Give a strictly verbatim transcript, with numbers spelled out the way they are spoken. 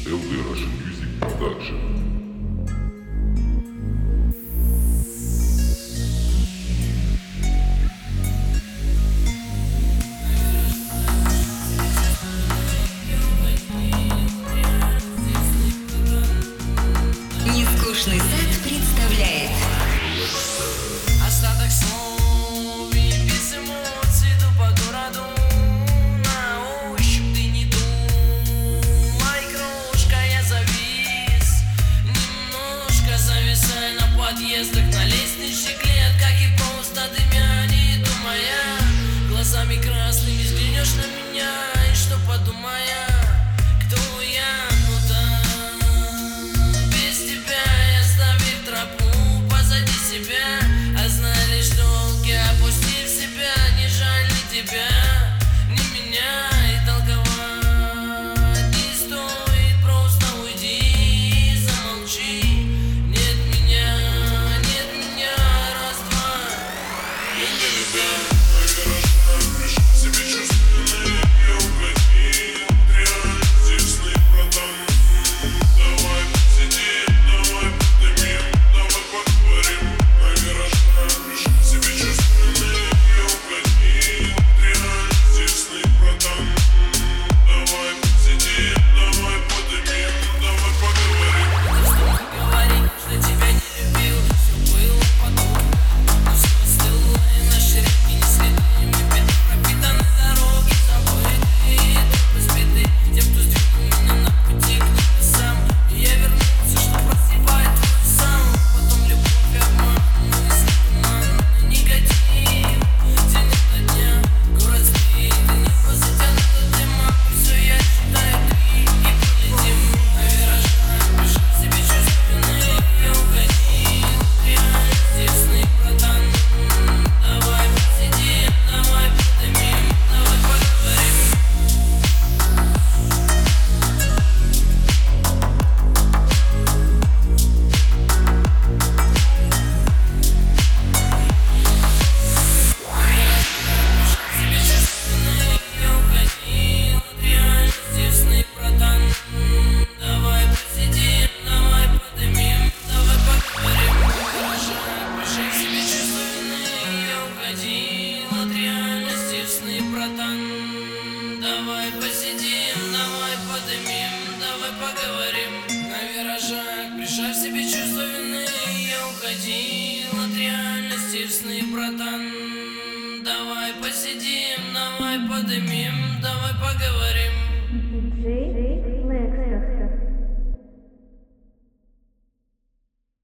эл дэ Russian Music Production. Нескучный сад представляет остаток слов и без эмоций иду по городу. На ощупь ты не думай, крошка, я завис. Немножко зависаю на подъездах, на лестничных клетках и просто дымя, не думая. Глазами красными взглянешь на меня, и что подумая, кто я? Ну да, без тебя я оставил тропу позади себя. А знали, что волки, опустив себя, не жаль ни тебя, ни меня. И толковать не стоит, просто уйди, замолчи. Нет меня, нет меня, раз-два, я не любя. Себе чувственные, я угодил, реальности сны продам. Давай посидим, давай подымем, давай поговорим о виражах. Себе чувственные, я угодил, реальности сны продам. Давай посидим, давай подымем, давай поговорим. Говорить, что тебя не любил, все было потом. Но все остыло, и наши реки не следуем, и беды пропитаны дороги, забытые трупы сбиты тем, кто сдвинул меня на пути к небесам. И я вернулся, что просыпает твой сам. Потом любовь и обман, мысли туман, негатив, темнота дня, город спит, и небо затянуто дымом. И все я считаю три, и полетим на виражах, бежать себе чувственные, я угодил, реальности сны продам. Давай посидим, давай подымем, давай поговорим. Себе чувственные, я угодил, реальности сны продам. Давай посидим, давай подымем, давай поговорим. Пришей себе чувственные, я угодил, от реальности сны продам. Давай посидим, давай подымем, давай поговорим. На виражах пришай себе чувства вины, я уходил от реальности в сны, братан. Давай посидим, давай подымем, давай поговорим.